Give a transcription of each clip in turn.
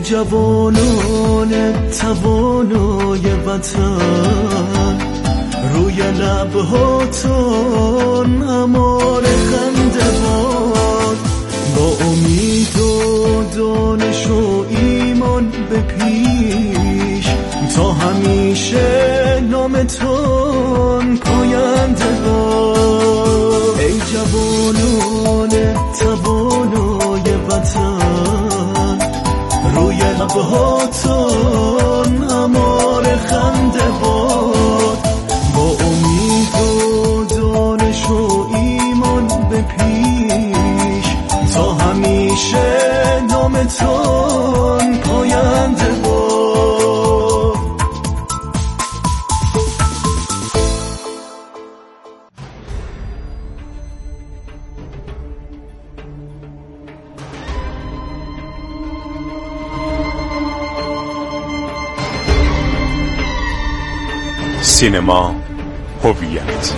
جوانان توانای وطن، روی لبهاتون امار خنده باد، با امید و دانش و ایمان به پیش، تا همیشه نامتون پاینده باد. ای جوانان توانای وطن، روی لبهاتون امار خنده باد، با امید و دانش و ایمان به پیش، تا همیشه نامتون پاینده باد. سینما هویت.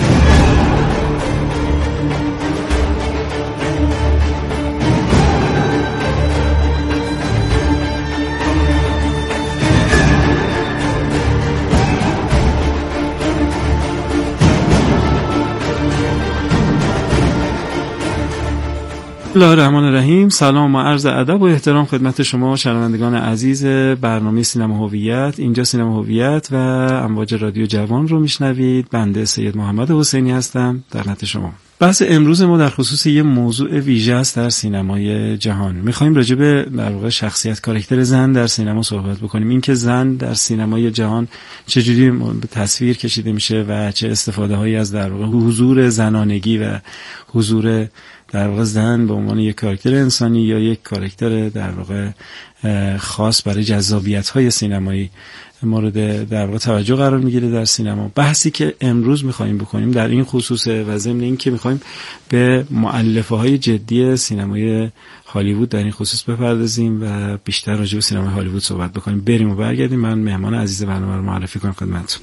بسم الله الرحمن الرحیم. سلام و عرض ادب و احترام خدمت شما شنوندگان عزیز برنامه سینما هویت. اینجا سینما هویت و امواج رادیو جوان رو میشنوید. بنده سید محمد حسینی هستم در خدمت شما. بحث امروز ما در خصوص یه موضوع ویژه است در سینمای جهان. می‌خوایم راجع به در واقع شخصیت کاراکتر زن در سینما صحبت بکنیم. اینکه زن در سینمای جهان چجوری به تصویر کشیده میشه و چه استفاده‌هایی از در واقع حضور زنانگی و حضور در واقع زن به عنوان یک کاراکتر انسانی یا یک کاراکتر در واقع خاص برای جذابیت‌های سینمایی مورد در واقع توجه قرار میگیره در سینما. بحثی که امروز می‌خوایم بکنیم در این خصوصه و ضمن این که می‌خوایم به مؤلفه‌های جدی سینمای هالیوود در این خصوص بپردازیم و بیشتر راجع به سینمای هالیوود صحبت بکنیم. بریم و برگردیم. من مهمان عزیز برنامه رو معرفی کنم خدمتتون.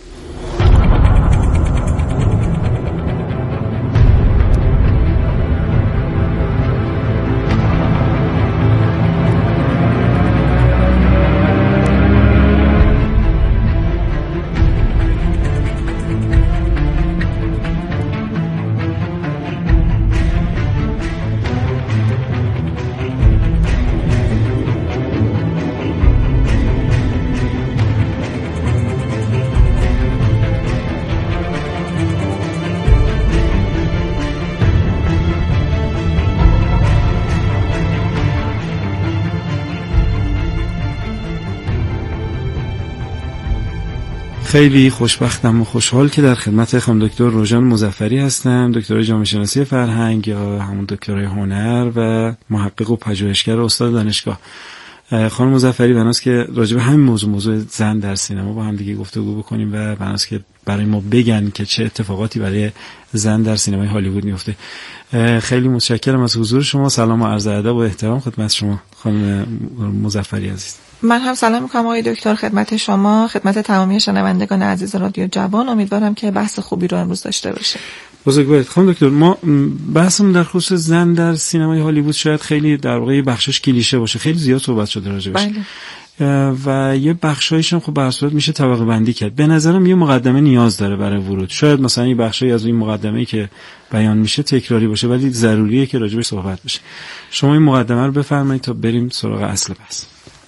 خیلی خوشبختم و خوشحال که در خدمت خانم دکتر روژان مظفری هستم، دکترای جامعه شناسی فرهنگ یا همون دکترای هنر و محقق و پژوهشگر و استاد دانشگاه. خانم مظفری بناست که راجع به همین موضوع زن در سینما با هم دیگه گفتگو بکنیم و بناست که برای ما بگن که چه اتفاقاتی برای زن در سینمای هالیوود میفته. خیلی متشکرم از حضور شما. سلام و عرض ادب و احترام خدمت شما خانم مظفری عزیز. من هم سلام می‌کنم آقای دکتر خدمت شما، خدمت تمامی شنوندگان عزیز رادیو جوان. امیدوارم که بحث خوبی رو امروز داشته باشیم. بزرگوارید. خانم دکتر، ما بحثمون در خصوص زن در سینمای هالیوود شاید خیلی در واقع بخشش کلیشه باشه، خیلی زیاد صحبت شده راجعش. بله. و یه بخشایش هم خب به هر صورت میشه طبقه بندی کرد. به نظرم یه مقدمه نیاز داره برای ورود. شاید مثلا یه بخشی از این مقدمه‌ای که بیان میشه تکراری باشه ولی ضروریه که راجعش صحبت بشه. شما این مقدمه رو بفرمایید تا بریم سراغ اصل بحث.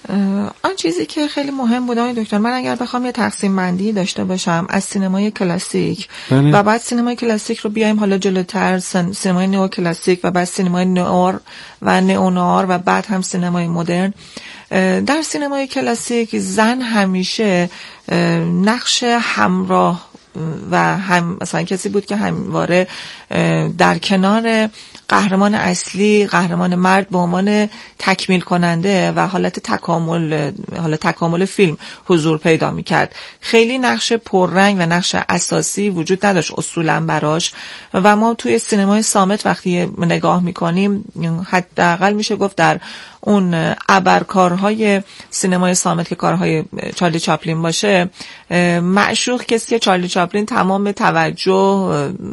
آن چیزی که خیلی مهم بود آقای دکتر، من اگر بخوام یه تقسیم بندی داشته باشم از سینمای کلاسیک و بعد سینمای کلاسیک رو بیایم حالا جلوتر سینمای نئو کلاسیک و بعد سینمای نئور و نئونوار و بعد هم سینمای مدرن. در سینمای کلاسیک زن همیشه نقش همراه و هم مثلا کسی بود که همواره در کنار قهرمان اصلی، قهرمان مرد به عنوان تکمیل کننده و حالت تکامل فیلم حضور پیدا میکرد. خیلی نقش پررنگ و نقش اساسی وجود نداشت اصولا براش و ما توی سینمای صامت وقتی نگاه میکنیم حداقل میشه گفت در اون ابرکارهای سینمای صامت که کارهای چارلی چاپلین باشه، معشوق کسی که چارلی چاپلین تمام توجه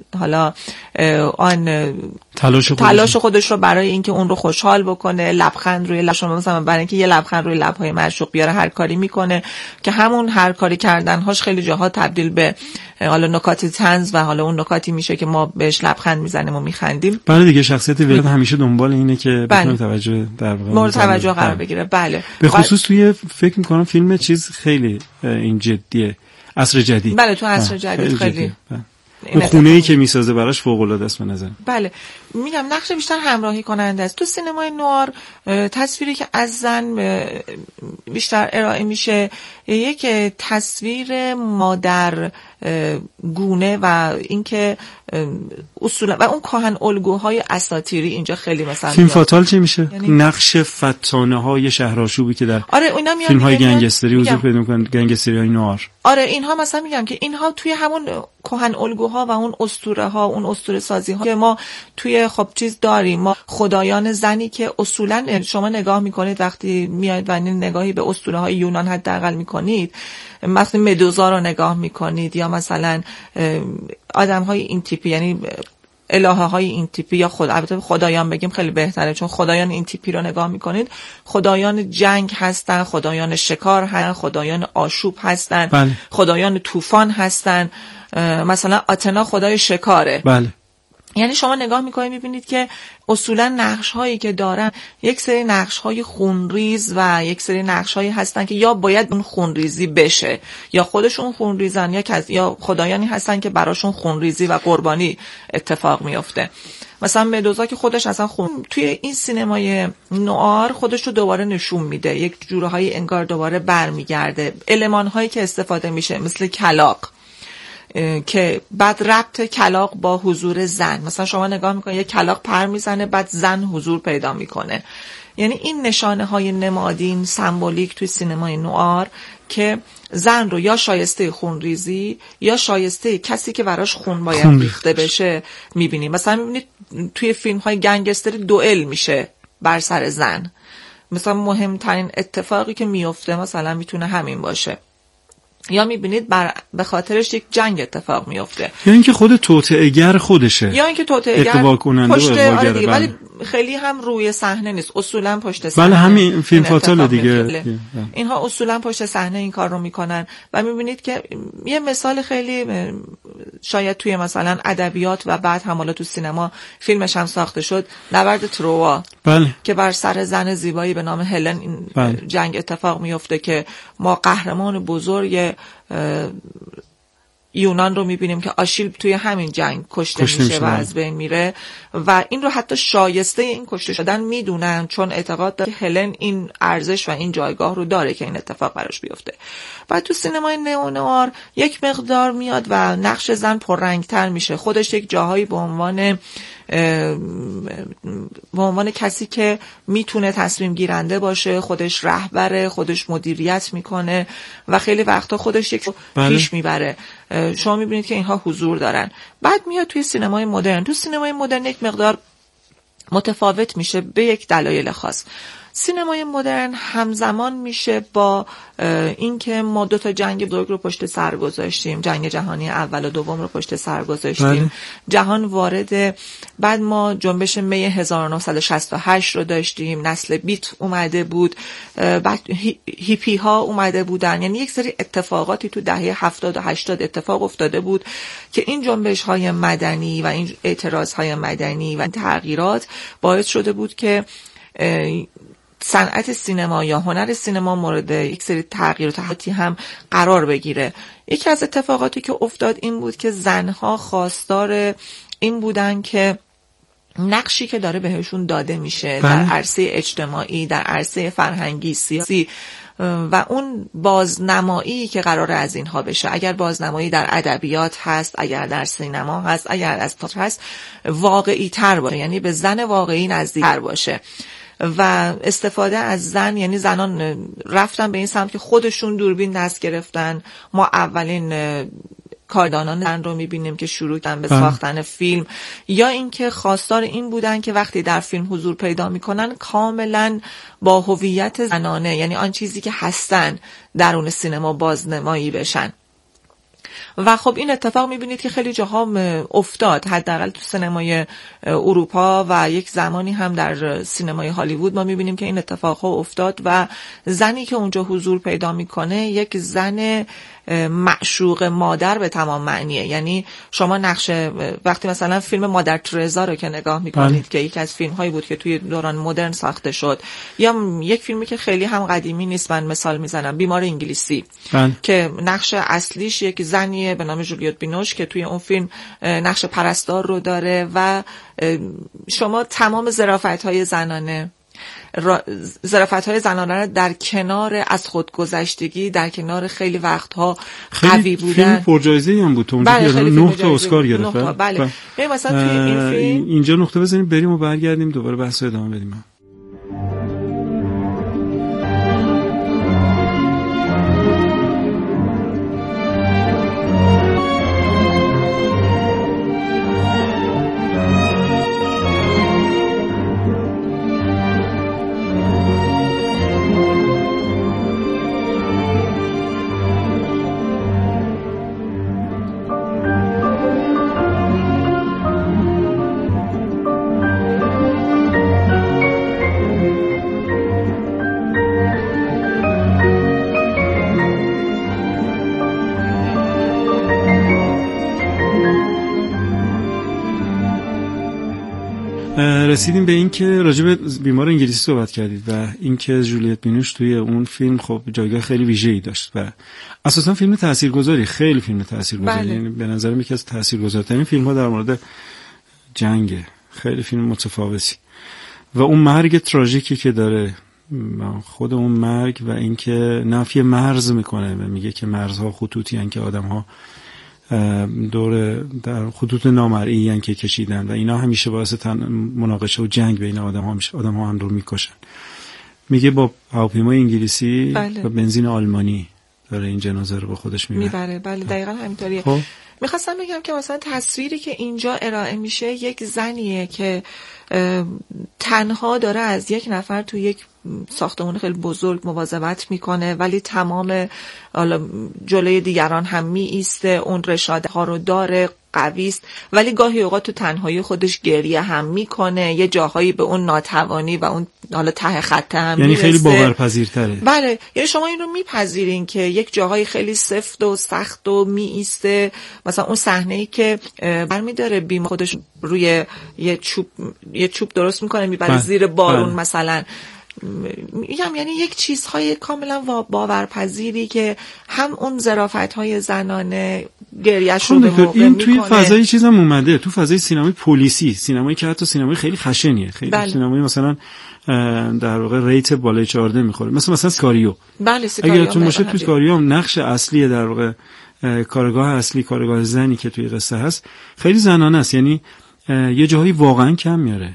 حالا آن تلاش خودش رو برای اینکه اون رو خوشحال بکنه، لبخند روی لبش، مثلا برای اینکه یه لبخند روی لب‌های معشوق بیاره هر کاری میکنه که همون هر کاری کردن‌هاش خیلی جاها تبدیل به حالا نکات طنز و حالا اون نکاتی میشه که ما بهش لبخند میزنیم و میخندیم. بله دیگه شخصیت ویلات همیشه دنبال اینه که بتونه توجه در واقع مورد توجه قرار بگیره. بله به خصوص توی فکر میکنم فیلم چیز خیلی این جدیه، عصر جدید. بله تو عصر جدید خیلی اون خونه‌ای که میسازه براش فوق‌العاده است به نظر. بله میگم نقش بیشتر همراهی کننده است. تو سینمای نوار تصویری که از زن بیشتر ارائه میشه یک تصویر مادر گونه و اینکه اصولا و اون کهن الگوهای اساطیری اینجا خیلی مثلا فیلم فاتال چی میشه؟ یعنی نقش فتانه‌های شهرآشوبی که در فیلم‌های گنگستری حضور پیدا می‌کنن، گنگستری‌های نوار. آره اینها مثلا میگم که اینها توی همون کهن الگوها و اون اسطوره‌ها، اون اسطوره سازی‌ها که ما توی خب چیز داریم، ما خدایان زنی که اصولا شما نگاه می‌کنید وقتی میاید و نگاهی به اسطوره‌های یونان حداقل می‌کنید، مثلا مدوزا رو نگاه می‌کنید یا مثلا آدم‌های این تیپی، یعنی الهه های این تیپی یا البته خدایان بگیم خیلی بهتره چون خدایان این تیپی رو نگاه میکنید، خدایان جنگ هستن، خدایان شکار هستن، خدایان آشوب هستن. بله. خدایان طوفان هستن، مثلا آتنا خدای شکاره. بله. یعنی شما نگاه میکنید میبینید که اصولا نقش هایی که دارن یک سری نقش های خونریز و یک سری نقش هایی هستن که یا باید اون خونریزی بشه یا خودشون خونریزن یا خدایانی هستن که براشون خونریزی و قربانی اتفاق میفته. مثلا مدوزا که خودش اصلا توی این سینمای نوار خودش رو دوباره نشون میده، یک جورهایی انگار دوباره برمیگرده. المان هایی که استفاده میشه مثل کلاغ که بعد ربط کلاغ با حضور زن، مثلا شما نگاه میکنید یک کلاغ پر میزنه بعد زن حضور پیدا میکنه. یعنی این نشانه های نمادین سمبولیک توی سینمای نوار که زن رو یا شایسته خونریزی یا شایسته کسی که براش خون باید ریخته بشه میبینیم. مثلا میبینید توی فیلم های گنگستری دوئل میشه بر سر زن، مثلا مهمترین اتفاقی که میفته مثلا میتونه همین باشه، یا میبینید به خاطرش یک جنگ اتفاق میفته، یا اینکه خود توطئه‌گر خودشه، یا اینکه توطئه‌گر اتباع کننده پشت ولی خیلی هم روی صحنه نیست، اصولا پشت صحنه. بله همین فیلم فاتال دیگه. اینها اصولا پشت صحنه این کار رو میکنن و میبینید که یه مثال خیلی شاید توی مثلا ادبیات و بعد هم حالا تو سینما فیلمش هم ساخته شد، نبرد تروا. بله. که بر سر زن زیبایی به نام هلن این جنگ اتفاق میفته که ما قهرمان بزرگ یونان رو میبینیم که آشیل توی همین جنگ کشته میشه و از بین میره و این رو حتی شایسته این کشته شدن میدونن چون اعتقاد داره که هلن این ارزش و این جایگاه رو داره که این اتفاق براش بیفته. و تو سینمای نئونوار یک مقدار میاد و نقش زن پررنگتر میشه، خودش یک جاهایی به عنوان کسی که میتونه تصمیم گیرنده باشه، خودش رهبره، خودش مدیریت میکنه و خیلی وقتا خودش یک پیش میبره. شما میبینید که اینها حضور دارن. بعد میاد توی سینمای مدرن. تو سینمای مدرن یک مقدار متفاوت میشه به یک دلایل خاص. سینمای مدرن همزمان میشه با اینکه ما 2 جنگ بزرگ رو پشت سر گذاشتیم، جنگ جهانی اول و دوم رو پشت سر گذاشتیم. جهان وارد، بعد ما جنبش می 1968 رو داشتیم، نسل بیت اومده بود، بعد هیپی ها اومده بودن. یعنی یک سری اتفاقاتی تو دهه 70 و 80 اتفاق افتاده بود که این جنبش های مدنی و این اعتراض های مدنی و تغییرات باعث شده بود که صنعت سینما یا هنر سینما مورد یک سری تغییر و تحولاتی هم قرار بگیره. یکی از اتفاقاتی که افتاد این بود که زنها خواستار این بودن که نقشی که داره بهشون داده میشه در عرصه اجتماعی، در عرصه فرهنگی، سیاسی و اون بازنمایی که قراره از اینها بشه، اگر بازنمایی در ادبیات هست، اگر در سینما هست، اگر از تئاتر هست، واقعی تر باشه، یعنی به زن واقعی نزدیک‌تر باشه. و استفاده از زن، یعنی زنان رفتن به این سمت که خودشون دوربین دست گرفتن. ما اولین کاردانان زن رو میبینیم که شروع کردن به ساختن فیلم، یا اینکه خواستار این بودن که وقتی در فیلم حضور پیدا میکنن کاملا با هویت زنانه، یعنی آن چیزی که هستن درون سینما بازنمایی بشن. و خب این اتفاق میبینید که خیلی جاها افتاد، حداقل تو سینمای اروپا و یک زمانی هم در سینمای هالیوود ما میبینیم که این اتفاقها افتاد و زنی که اونجا حضور پیدا میکنه یک زن معشوق مادر به تمام معنیه. یعنی شما وقتی مثلا فیلم مادر ترزا رو که نگاه میکنید که یکی از فیلم هایی بود که توی دوران مدرن ساخته شد، یا یک فیلمی که خیلی هم قدیمی نیست، من مثال میزنم بیمار انگلیسی که نقش اصلیش یک زنیه به نام جولیت بینوش که توی اون فیلم نقش پرستار رو داره و شما تمام ظرافت‌های زنانه رو در کنار از خودگذشتگی، در کنار خیلی وقتها قوی بودن. فیلم پرجایزه‌ای هم بود تو اونجا که 9 تا اسکار گرفت. بله. مثلا توی این فیلم اینجا نقطه بزنیم بریم و برگردیم دوباره بحث رو ادامه بدیم. رسیدیم به این که راجع به بیمار انگلیسی صحبت کردید و این که جولیت بینوش توی اون فیلم خب جایگاه خیلی ویژه‌ای داشت و اساسا فیلم تاثیرگذاری، خیلی فیلم تاثیرگذاری. یعنی به نظر من یکی از تاثیرگذارترین فیلم‌ها در مورد جنگ، خیلی فیلم متفاوتی و اون مرگ تراژیکی که داره، خود اون مرگ و اینکه نفی مرز میکنه و میگه که مرزها خطوطی هستند که آدم‌ها دور در خطوط نامرئی ان که کشیدن و اینا همیشه باعث مناقشه و جنگ بین آدم‌ها هم رو میکشن. میگه با هواپیمای انگلیسی و بنزین آلمانی داره این جنازه رو با خودش میبره. بله دقیقاً همینطوریه. میخواستم بگم که مثلا تصویری که اینجا ارائه میشه یک زنیه که تنها داره از یک نفر تو یک ساختمان خیلی بزرگ مواظبت میکنه، ولی تمام جلوی دیگران هم می ایسته، اون رشاده ها رو داره، قوی است، ولی گاهی اوقات تو تنهایی خودش گریه هم میکنه، یه جاهایی به اون ناتوانی و اون حالا ته خط هم یعنی خیلی باورپذیرتره. بله، یعنی شما این رو میپذیرین که یک جاهایی خیلی سفت و سخت و می ایسته. مثلا اون صحنه‌ای که برمی‌داره بیمار خودش روی یه چوب درست میکنه میبره زیر بارون مثلا، میگم یعنی یک چیزهای کاملا باورپذیری که هم اون ظرافت‌های زنانه گریه‌ش رو به موقع این میکنه. توی فضای چیزم اومده، تو فضای سینمای پلیسی، سینمایی که حتی سینمای خیلی خشنیه، خیلی سینمایی مثلا در واقع ریت بالای 14 میخوره، مثلا سیکاریو. بله سیکاریو. اگر تو باشه تو سیکاریو هم نقش اصلی در واقع کارگاه زنی که توی قصه هست خیلی زنانه است، یعنی یه جاهایی واقعا کم میاره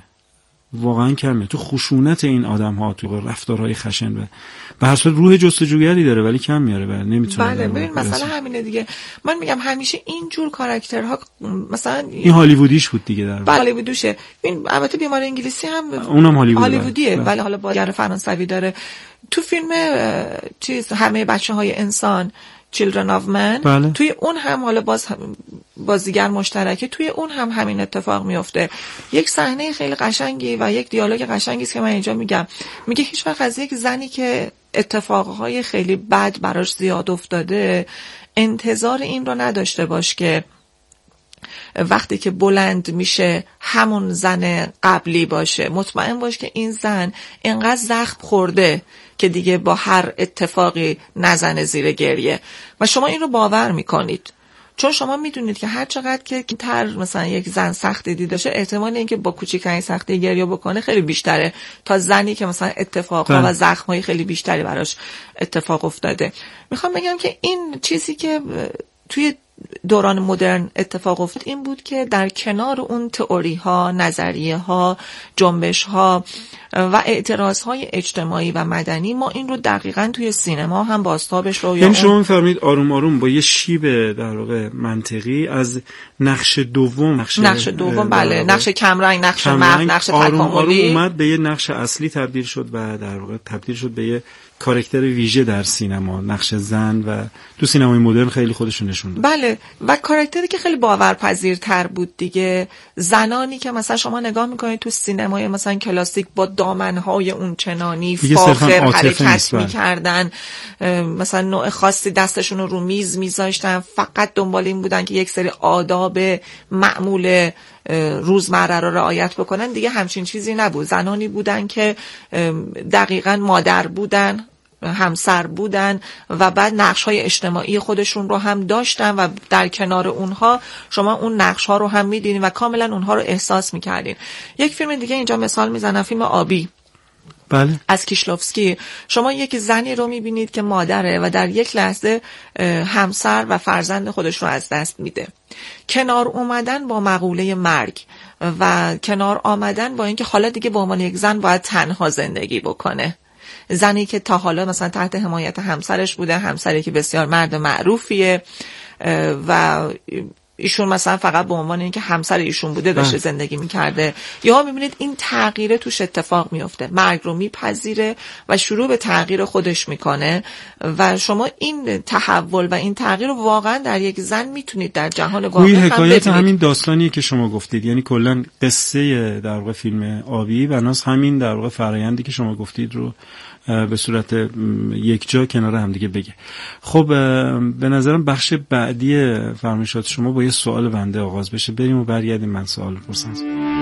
تو خشونت این آدم ها، تو رفتارهای خشن و به هر صورت روح جستجوگری داره ولی کم میاره و نمیتونه. بله ببین مثلا همینه دیگه، من میگم همیشه این جور کاراکترها مثلا این هالیوودیش بود دیگه در بله هالیوودیشه. این البته بیمار انگلیسی هم اونم هالیوودیه ولی حالا با گر فرانسوی داره. تو فیلم همه بچه‌های انسان Children of Man توی اون هم حالا بازیگر مشترکه، توی اون هم همین اتفاق میفته. یک صحنه خیلی قشنگی و یک دیالوگ قشنگی است که من اینجا میگه هیچ وقت از یک زنی که اتفاقهای خیلی بد براش زیاد افتاده انتظار این رو نداشته باش که وقتی که بلند میشه همون زن قبلی باشه. مطمئن باش که این زن اینقدر زخم خورده که دیگه با هر اتفاقی نزنه زیر گریه و شما این رو باور میکنید، چون شما میدونید که هر چقدر که مثلا یک زن سختی دیده شه، احتمال اینکه با کوچکترین سختی گریه بکنه خیلی بیشتره تا زنی که مثلا اتفاقها و زخم‌های خیلی بیشتری براش اتفاق افتاده. میخوام بگم که این چیزی که توی دوران مدرن اتفاق افتاد این بود که در کنار اون تئوری ها، نظریه ها، جنبش ها و اعتراض های اجتماعی و مدنی ما این رو دقیقاً توی سینما هم بازتابش رو یعنی شما می‌فرمایید آروم آروم با یه شیب در واقع منطقی از نقش دوم بله، نقش کمرنگ، نقش مرد، نقش تکاملی آروم اومد به یه نقش اصلی تبدیل شد و در واقع تبدیل شد به یه کاراکتر ویژه در سینما، نقش زن و تو سینمای مدرن خیلی خودشون نشون داد. بله، و کاراکتری که خیلی باورپذیرتر بود دیگه. زنانی که مثلا شما نگاه میکنید تو سینمای مثلا کلاسیک با دامنهای اون چنانی فاخر حرکت میکردن، مثلا نوع خاصی دستشون رو میز میذاشتن، فقط دنبال این بودن که یک سری آداب معمول روزمره رو رعایت بکنن. دیگه همچین چیزی نبود. زنانی بودن که دقیقاً مادر بودن، همسر بودن و بعد نقش‌های اجتماعی خودشون رو هم داشتن و در کنار اونها شما اون نقش‌ها رو هم می‌دیدین و کاملاً اونها رو احساس می‌کردین. یک فیلم دیگه اینجا مثال میزنم، فیلم آبی. بله. از کیشلوفسکی. شما یک زنی رو می‌بینید که مادره و در یک لحظه همسر و فرزند خودش رو از دست میده. کنار اومدن با مقوله مرگ و کنار آمدن با اینکه حالا دیگه به عنوان یک زن باید تنها زندگی بکنه. زنی که تا حالا مثلا تحت حمایت همسرش بوده، همسری که بسیار مرد معروفیه و ایشون مثلا فقط به عنوان اینکه همسر ایشون بوده داشته زندگی میکرده. یا میبینید این تغییر توش اتفاق میفته، مرگ رو میپذیره و شروع به تغییر خودش میکنه و شما این تحول و این تغییر رو واقعا در یک زن میتونید در جهان واقعی هم ببینید. حکایت همین داستانیه که شما گفتید، یعنی کلا قصه در واقع فیلم آبی و ناز همین در واقع فرآیندی که شما گفتید رو به صورت یک جا کنار هم دیگه بگه. خب به نظرم بخش بعدی فرمایشات شما با یه سوال بنده آغاز بشه، بریم و برگردیم من سوال بپرسم.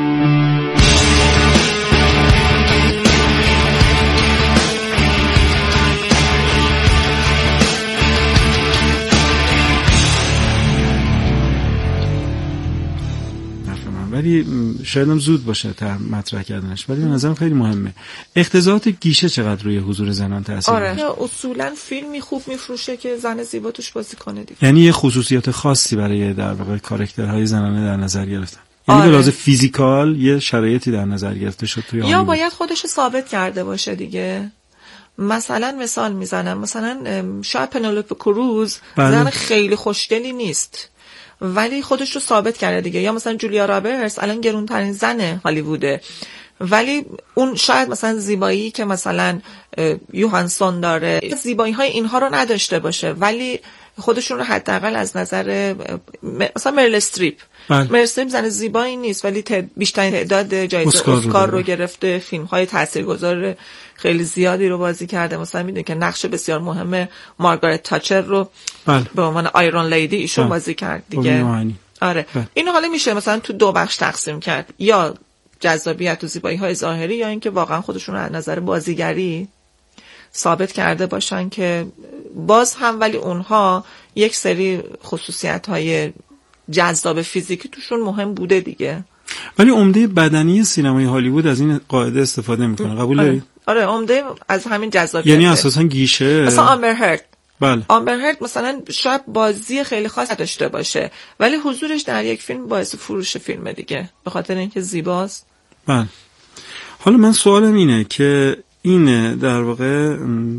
ولی شاید هم زود باشه تا مطرح کردنش، ولی به نظرم خیلی مهمه. اختزاعات گیشه چقدر روی حضور زنان تاثیر داره؟ آره، اصولا فیلمی خوب میفروشه که زن زیبا توش بازی کنه دیگه. یعنی یه خصوصیات خاصی برای در واقع کاراکترهای زنانه در نظر گرفتن. یعنی به لحاظ فیزیکال یه شرایطی در نظر گرفته شد توی یا باید خودش رو ثابت کرده باشه دیگه. مثلا مثال میزنم، مثلا شاید پنلوپه کروز زن خیلی خوشگلی نیست ولی خودش رو ثابت کرده دیگه. یا مثلا جولیا رابرتس الان گرونترین زن هالیووده ولی اون شاید مثلا زیبایی که مثلا یوهانسون داره، زیبایی های اینها رو نداشته باشه ولی خودشون رو حداقل از نظر مثلا مریل استریپ. مریل استریپ زن زیبایی نیست ولی بیشترین تعداد جایزه اسکار رو گرفته، فیلم های تاثیرگذار خیلی زیادی رو بازی کرده. مثلا میدونید که نقش بسیار مهم مارگارت تاچر رو به عنوان آیرون لیدی ایشون بازی کرد دیگه. آره اینو حالا میشه مثلا تو دو بخش تقسیم کرد، یا جذابیت و زیبایی های ظاهری یا اینکه واقعا خودشون رو از نظر بازیگری ثابت کرده باشن که باز هم ولی اونها یک سری خصوصیت های جذاب فیزیکی توشون مهم بوده دیگه. ولی عمده بدنی سینمای هالیوود از این قاعده استفاده میکنه، قبول دارید؟ آره عمده از همین جذابیت، یعنی اساسا گیشه. مثلا آمبر هرد. بله. آمبر هرد مثلا شاید بازی خیلی خاص داشته باشه ولی حضورش در یک فیلم باعث فروش فیلم دیگه به خاطر اینکه زیباست. بله. حالا من سوالم اینه که این در واقع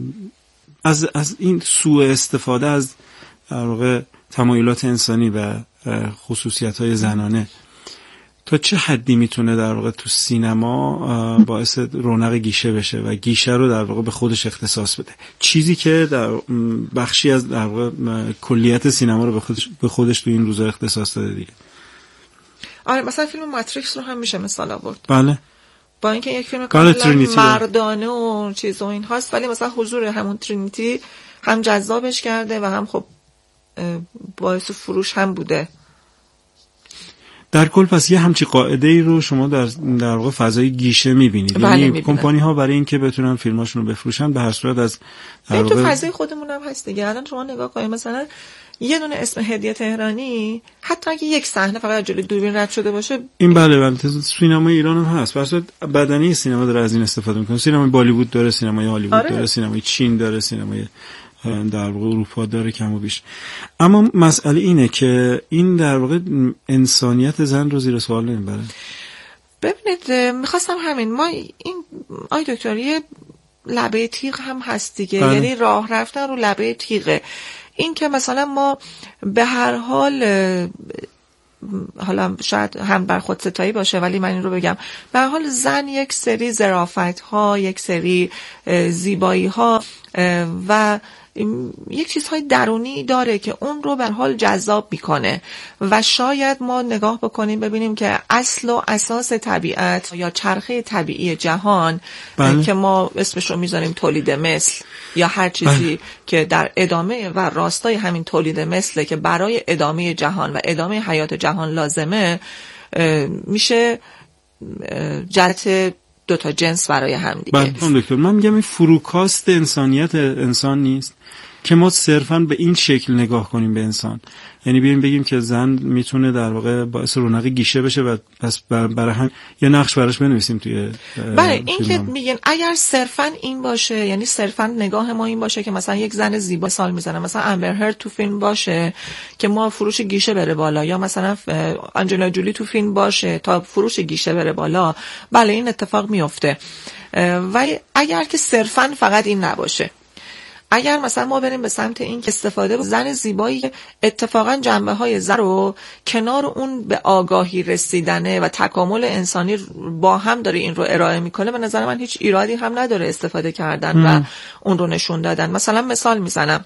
از این سوء استفاده از در واقع تمایلات انسانی و خصوصیت‌های زنانه تا چه حدی میتونه در واقع تو سینما باعث رونق گیشه بشه و گیشه رو در واقع به خودش اختصاص بده، چیزی که در بخشی از در واقع کلیت سینما رو به خودش تو این روزا اختصاص داده دیگه. آره مثلا فیلم ماتریکس رو هم میشه مثال آورد. بله. با اینکه یک فیلم کاملا مردانه و چیز و این هاست ولی مثلا حضور همون ترینیتی هم جذابش کرده و هم خب باعث فروش هم بوده. در کل پس یه همچی قاعده ای رو شما در واقع فضای گیشه می‌بینید. یعنی کمپانی ها برای اینکه بتونن فیلماشون رو بفروشن به هر صورت از در واقع تو فضای خودمون هم هست دیگه. الان شما نگاه کنید مثلا یه دونه اسم هدیه تهرانی حتی اگه یک صحنه فقط جلوی دوربین رد شده باشه این بله سینمای ایران هم هست. واسه بدنی سینما داره از این استفاده میکنه. سینمای بالیوود داره، سینمای هالیوود داره، سینمای چین داره، سینمای در واقع اروپا داره کم و بیش. اما مسئله اینه که این در واقع انسانیت زن رو زیر سوال نمیبره. ببینید میخواستم همین ما این آی دکتر یه لبه تیغ هم هست دیگه. یعنی راه رفتن رو لبه تیغه. این که مثلا ما به هر حال حالا شاید هم بر خود ستایی باشه ولی من این رو بگم، به هر حال زن یک سری ظرافت‌ها، یک سری زیبایی‌ها و یک چیزهای درونی داره که اون رو به هر حال جذاب میکنه و شاید ما نگاه بکنیم ببینیم که اصل و اساس طبیعت یا چرخه طبیعی جهان که ما اسمش رو میذاریم تولید مثل یا هر چیزی که در ادامه و راستای همین تولید مثله که برای ادامه جهان و ادامه حیات جهان لازمه، میشه جهت دوتا جنس برای هم دیگه. دکتر من میگم این فروکاست انسانیت انسان نیست که ما صرفاً به این شکل نگاه کنیم به انسان، یعنی بیایم بگیم که زن میتونه در واقع باعث رونق گیشه بشه و پس برای هم یه نقش براش بنویسیم توی بله. این که میگن اگر صرفاً این باشه، یعنی صرفاً نگاه ما این باشه که مثلا یک زن زیبا سال میزنه، مثلا امبر هرد تو فیلم باشه که ما فروش گیشه بره بالا، یا مثلا آنجلینا جولی تو فیلم باشه تا فروش گیشه بره بالا، بله این اتفاق میفته. ولی اگر که صرفاً فقط این نباشه، اگر مثلا ما بریم به سمت این که استفاده با زن زیبایی اتفاقا جنبه‌های زن رو کنار اون به آگاهی رسیدنه و تکامل انسانی با هم داره این رو ارائه میکنه، به نظر من هیچ ایرادی هم نداره استفاده کردن و اون رو نشون دادن. مثلا مثال میزنم،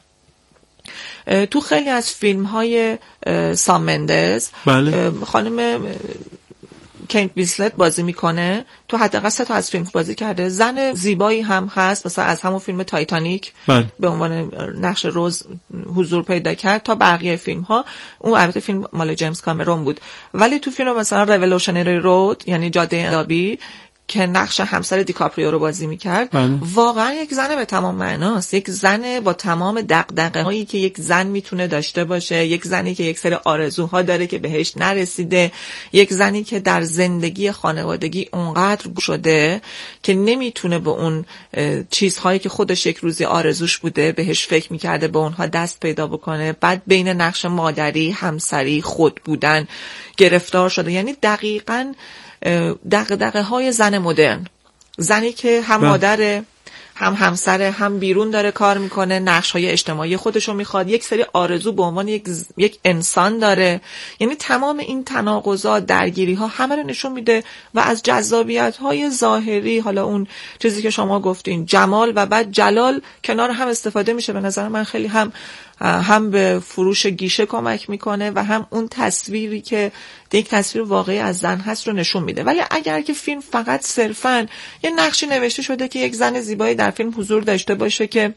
تو خیلی از فیلم‌های سام مندز خانم کیت وینسلت بازی میکنه، تو حداقل 3 تا از فیلم بازی کرده، زن زیبایی هم هست، مثلا از همون فیلم تایتانیک به عنوان نقش روز حضور پیدا کرد تا بقیه فیلم ها. اون البته فیلم مال جیمز کامرون بود، ولی تو فیلم مثلا ریولوشنری رود یعنی جاده انقلابی که نقش همسر دیکاپریو رو بازی میکرد، واقعا یک زن به تمام معناست، یک زن با تمام دغدغه‌هایی که یک زن میتونه داشته باشه، یک زنی که یک سری آرزوها داره که بهش نرسیده، یک زنی که در زندگی خانوادگی اونقدر شده که نمیتونه به اون چیزهایی که خودش یک روزی آرزوش بوده بهش فکر میکرده به اونها دست پیدا بکنه، بعد بین نقش مادری، همسری، خود بودن گرفتار شده. یعنی دقیقاً دغدغه های زن مدرن، زنی که هم مادره، هم همسره، هم بیرون داره کار میکنه، نقش های اجتماعی خودشو میخواد، یک سری آرزو به عنوان یک انسان داره. یعنی تمام این تناقضات، درگیری ها همه رو نشون میده و از جذابیت های ظاهری، حالا اون چیزی که شما گفتین جمال و بعد جلال کنار هم استفاده میشه. به نظر من خیلی هم به فروش گیشه کمک میکنه و هم اون تصویری که یک تصویر واقعی از زن هست رو نشون میده. ولی اگر که فیلم فقط صرفاً یه نقشی نوشته شده که یک زن زیبایی در فیلم حضور داشته باشه که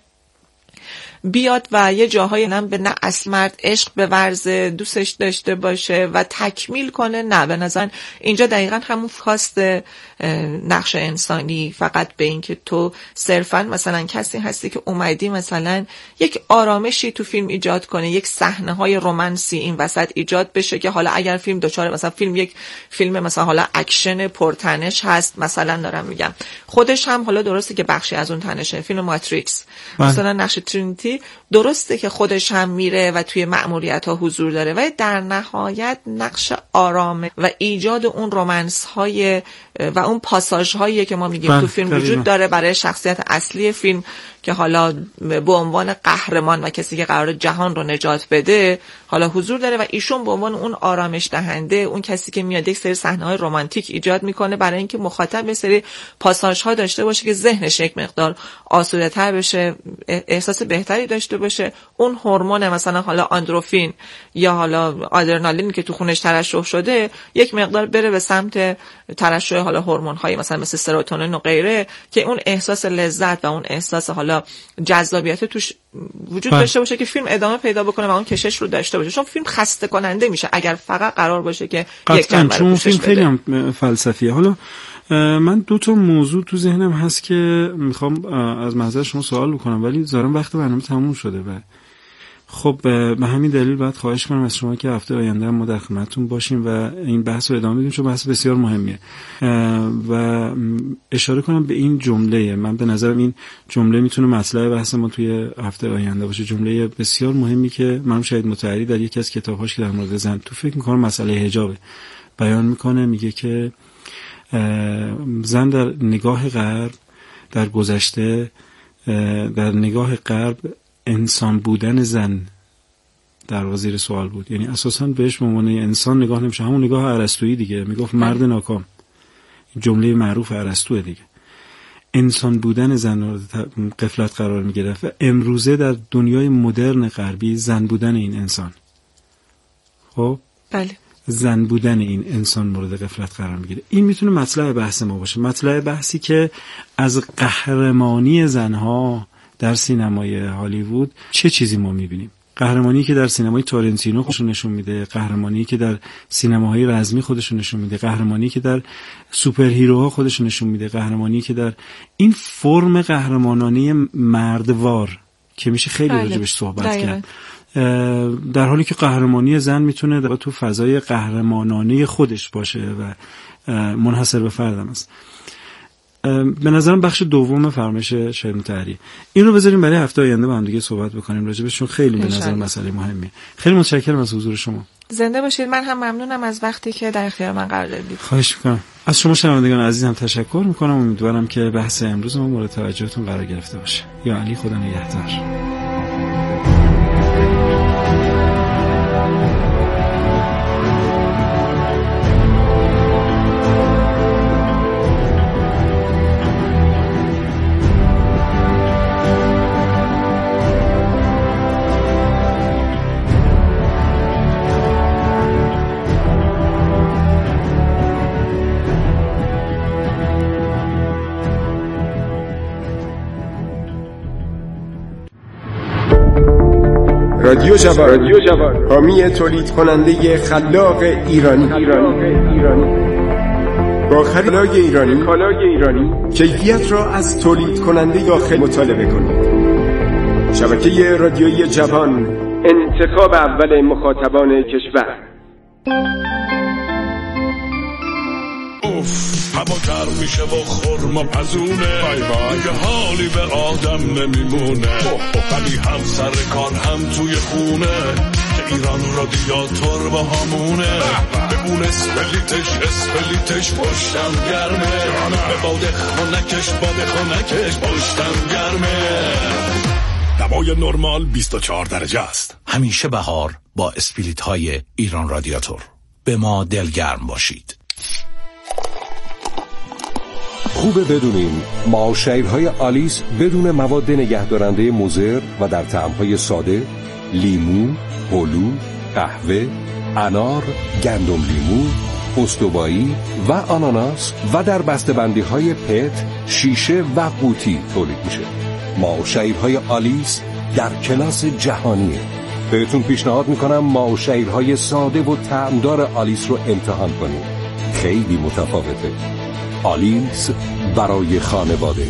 بیاد و یه جاهای نم به نه اصل مرد عشق بورزه، دوستش داشته باشه و تکمیل کنه، نه، به نظر اینجا دقیقاً همون خواست نقش انسانی فقط به این که تو صرفاً مثلا کسی هستی که اومدی مثلا یک آرامشی تو فیلم ایجاد کنه، یک صحنه‌های رمانسی این وسط ایجاد بشه که حالا اگر فیلم دوچاره مثلا یک فیلم مثلا حالا اکشن پرتنش هست، مثلا دارم میگم خودش هم حالا درسته که بخشی از اون تنشه، فیلم ماتریکس مثلا نقش ترینیتی درسته که خودش هم میره و توی مأموریت‌ها حضور داره، ولی در نهایت نقش آرامه و ایجاد اون رمانس های و اون پاساژ هایی که ما میگیم تو فیلم وجود داره برای شخصیت اصلی فیلم که حالا به عنوان قهرمان و کسی که قرار جهان رو نجات بده حالا حضور داره و ایشون به عنوان اون آرامش دهنده، اون کسی که میاد یک سری صحنه‌های رمانتیک ایجاد میکنه برای اینکه مخاطب یه سری پاساژ ها داشته باشه که ذهنش یک مقدار آسوده‌تر بشه، احساس بهتری داشته باشه. اون هورمون مثلا حالا آندروفین یا حالا آدرنالین که تو خونش ترشح شده یک مقدار بره به سمت ترشح حالا هورمون‌های مثلا مثل سروتونین و غیره که اون احساس لذت و اون احساس حالا جذابیت توش وجود داشته باشه که فیلم ادامه پیدا بکنه و اون کشش رو داشته باشه. چون فیلم خسته کننده میشه اگر فقط قرار باشه که یک جنبه رو پوشش بده. خیلی هم فلسفیه. حالا من 2 تا موضوع تو ذهنم هست که میخوام از محضر شما سوال بکنم ولی ظاهرا وقت برنامه تموم شده و خب به همین دلیل باید خواهش کنم از شما که هفته آینده ما در خدمتتون باشیم و این بحث رو ادامه بدیم چون بحث بسیار مهمیه و اشاره کنم به این جمله. من به نظرم این جمله میتونه مطلع بحث ما توی هفته آینده باشه، جمله بسیار مهمی که من شاید متحری در یکی از کتاب‌هاش که در مورد زن تو فکر می‌کنم مسئله حجاب بیان میکنه، میگه که زن در نگاه غرب، در گذشته در نگاه غرب انسان بودن زن در واقع زیر سوال بود. یعنی اساساً بهش به عنوان انسان نگاه نمیشه، همون نگاه ارسطویی دیگه، میگفت مرد ناکام، جمله معروف ارسطو دیگه. انسان بودن زن رو غفلت قرار میگرفت و امروزه در دنیای مدرن غربی زن بودن این انسان، خب بله، زن بودن این انسان مورد غفلت قرار میگیره. این میتونه مطلع بحث ما باشه، مطلع بحثی که از قهرمانی زنها در سینمای هالیوود چه چیزی ما میبینیم. قهرمانی که در سینمای تارنتینو خودشون نشون میده، قهرمانی که در سینماهای رزمی خودشون نشون میده، قهرمانی که در سوپر هیروها خودشون نشون میده، قهرمانی که در این فرم قهرمانانه مردوار که میشه خیلی راجبش صحبت کرد، در حالی که قهرمانی زن میتونه تو فضای قهرمانانه خودش باشه و منحصر به فردم است. به نظرم بخش دوم فرمایش شاهد مطهری این رو بذاریم برای هفته آینده با هم دیگه صحبت بکنیم راجبش، چون خیلی به نظر مسئله مهمیه. خیلی متشکرم از حضور شما. زنده باشید. من هم ممنونم از وقتی که در اختیار من قرار دادید. خواهش میکنم. از شما شنوندگان عزیزم تشکر میکنم. امیدوارم که بحث امروز ما مورد توجهتون قرار گرفته باشه. یا علی، خدا نگهدار. رادیو جوان، حامی تولید کننده خلاق ایرانی. با کالای ایرانی کیفیت را از تولید کننده داخل مطالبه کنید. شبکه رادیویی جوان، انتخاب اول مخاطبان کشور. هوا گرم میشه و خرما پزونه، دیگه حالی به آدم نمیمونه، ولی هم سر کار هم توی خونه که ایران رادیاتور با همونه. به اون اسپلیتش پشتم گرمه، به باد خونکش پشتم گرمه. دمای نرمال 24 درجه است. همیشه بهار با اسپلیت های ایران رادیاتور. به ما دلگرم باشید. خوبه بدونین معاشرهای آلیس بدون مواد نگهدارنده مضر و در طعم‌های ساده، لیمو، هلو، قهوه، انار، گندم لیمو، استوایی و آناناس و در بسته‌بندی‌های پت، شیشه و قوطی تولید میشه. معاشرهای آلیس در کلاس جهانیه. بهتون پیشنهاد میکنم معاشرهای ساده و طعمدار آلیس رو امتحان کنید. خیلی متفاوته. آلیس برای خانواده.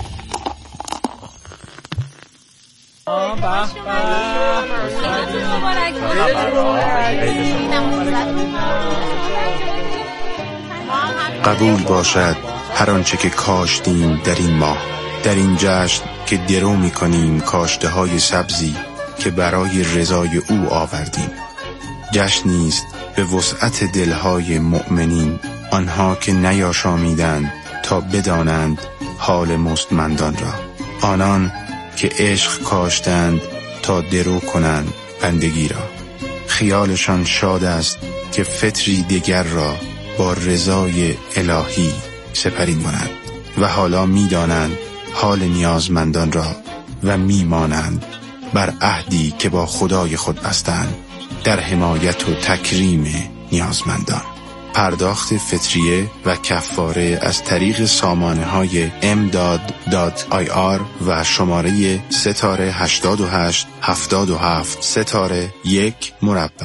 قبول باشد هر آنچه که کاشتیم در این ماه، در این جشن که درو می‌کنیم کاشته های سبزی که برای رضای او آوردیم. جشنی است به وسعت دلهای مؤمنین، آنها که نیاشامیدند تا بدانند حال مستمندان را، آنان که عشق کاشتند تا درو کنند بندگی را. خیالشان شاد است که فطری دیگر را با رضای الهی سپری کنند و حالا می‌دانند حال نیازمندان را و می‌مانند بر عهدی که با خدای خود بستند در حمایت و تکریم نیازمندان. پرداخت فطریه و کفاره از طریق سامانه‌های m.ir و شماره ستاره 88 77 ستاره 1 مربع.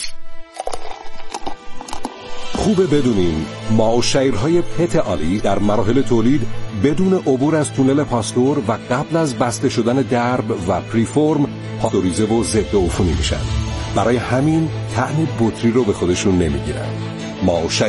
خوبه بدونین معاشرهای پت آلی در مراحل تولید بدون عبور از تونل پاستور و قبل از بسته شدن درب و پریفورم پاستوریزه و ضد عفونی میشن. برای همین طعم بطری رو به خودشون نمیگیرن.